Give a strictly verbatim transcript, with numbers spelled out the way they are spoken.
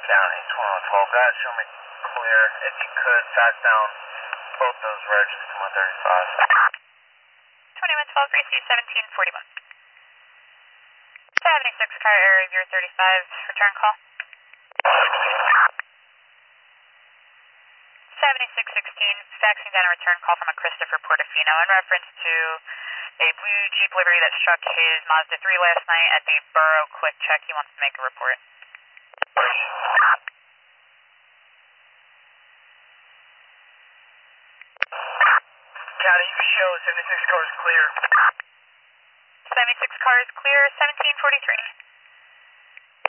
County, twenty-one twelve, guys, show me clear. If you could, fax down both those regs to one thirty-five. twenty-one twelve, receive seventeen forty-one. seventy-six, car error zero thirty-five, return call. seventy-six sixteen, faxing down a return call from a Christopher Portofino in reference to a blue Jeep livery that struck his Mazda three last night at the Borough Quick Check. He wants to make a report. County, you can show seventy-six cars clear. seventy-six car is clear, seventeen forty-three.